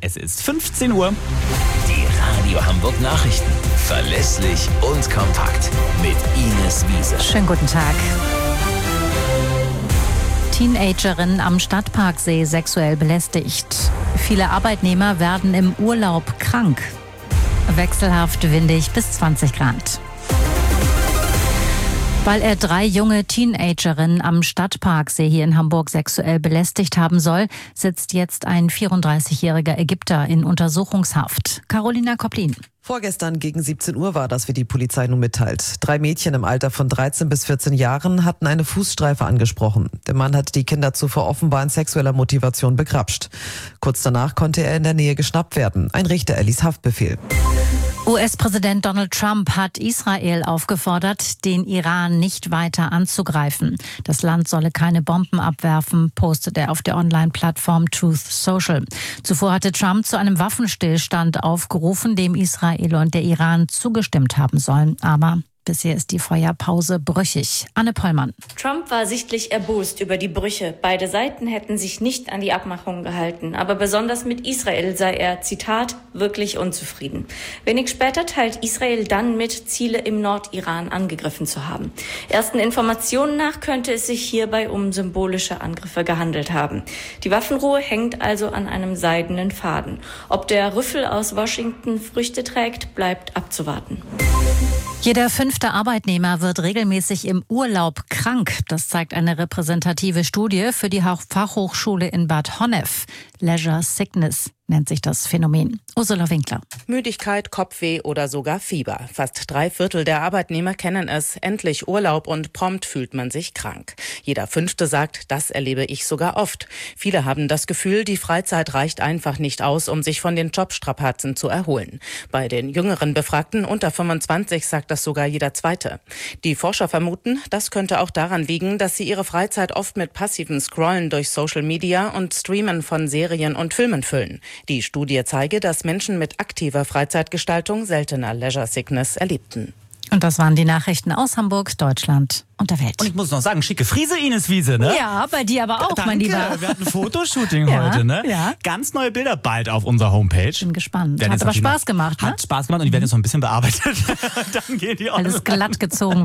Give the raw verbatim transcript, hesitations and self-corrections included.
Es ist fünfzehn Uhr. Die Radio Hamburg Nachrichten. Verlässlich und kompakt. Mit Ines Wiese. Schönen guten Tag. Teenagerin am Stadtparksee sexuell belästigt. Viele Arbeitnehmer werden im Urlaub krank. Wechselhaft windig bis zwanzig Grad. Weil er drei junge Teenagerinnen am Stadtparksee hier in Hamburg sexuell belästigt haben soll, sitzt jetzt ein vierunddreißigjähriger Ägypter in Untersuchungshaft. Carolina Koplin. Vorgestern gegen siebzehn Uhr war das, wie die Polizei nun mitteilt. Drei Mädchen im Alter von dreizehn bis vierzehn Jahren hatten eine Fußstreife angesprochen. Der Mann hat die Kinder zuvor offenbar in sexueller Motivation begrapscht. Kurz danach konnte er in der Nähe geschnappt werden. Ein Richter erließ Haftbefehl. U S-Präsident Donald Trump hat Israel aufgefordert, den Iran nicht weiter anzugreifen. Das Land solle keine Bomben abwerfen, postet er auf der Online-Plattform Truth Social. Zuvor hatte Trump zu einem Waffenstillstand aufgerufen, dem Israel und der Iran zugestimmt haben sollen. Aber bisher ist die Feuerpause brüchig. Anne Pollmann. Trump war sichtlich erbost über die Brüche. Beide Seiten hätten sich nicht an die Abmachungen gehalten. Aber besonders mit Israel sei er, Zitat, wirklich unzufrieden. Wenig später teilt Israel dann mit, Ziele im Nordiran angegriffen zu haben. Ersten Informationen nach könnte es sich hierbei um symbolische Angriffe gehandelt haben. Die Waffenruhe hängt also an einem seidenen Faden. Ob der Rüffel aus Washington Früchte trägt, bleibt abzuwarten. Jeder fünfte Arbeitnehmer wird regelmäßig im Urlaub krank. Das zeigt eine repräsentative Studie für die Fachhochschule in Bad Honnef. Leisure Sickness nennt sich das Phänomen. Ursula Winkler. Müdigkeit, Kopfweh oder sogar Fieber. Fast drei Viertel der Arbeitnehmer kennen es. Endlich Urlaub und prompt fühlt man sich krank. Jeder Fünfte sagt, das erlebe ich sogar oft. Viele haben das Gefühl, die Freizeit reicht einfach nicht aus, um sich von den Jobstrapazen zu erholen. Bei den jüngeren Befragten unter fünfundzwanzig sagt das sogar jeder Zweite. Die Forscher vermuten, das könnte auch daran liegen, dass sie ihre Freizeit oft mit passivem Scrollen durch Social Media und Streamen von Serien und Filmen füllen. Die Studie zeige, dass Menschen mit aktiver Freizeitgestaltung seltener Leisure Sickness erlebten. Und das waren die Nachrichten aus Hamburg, Deutschland und der Welt. Und ich muss noch sagen, schicke Friese, Ines Wiese, ne? Ja, bei dir aber auch, Danke. mein Lieber. Wir hatten ein Fotoshooting Ja, heute, ne? ja. Ganz neue Bilder bald auf unserer Homepage. Bin gespannt. Werden Hat jetzt aber natürlich Spaß noch- gemacht, ne? Hat Spaß gemacht und die werden jetzt noch ein bisschen bearbeitet. Dann gehen die online. Alles glatt gezogen.